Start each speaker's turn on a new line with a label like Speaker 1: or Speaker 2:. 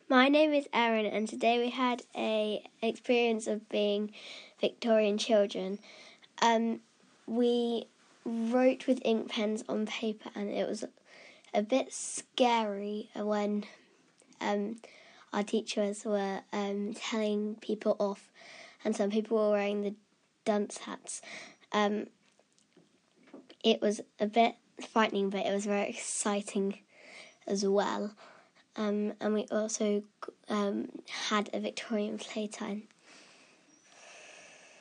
Speaker 1: My name is Erin, and today we had a experience of being Victorian children. We wrote with ink pens on paper, and it was a bit scary when our teachers were telling people off, and some people were wearing the dunce hats. It was a bit frightening, but it was very exciting as well. And we also had a Victorian playtime.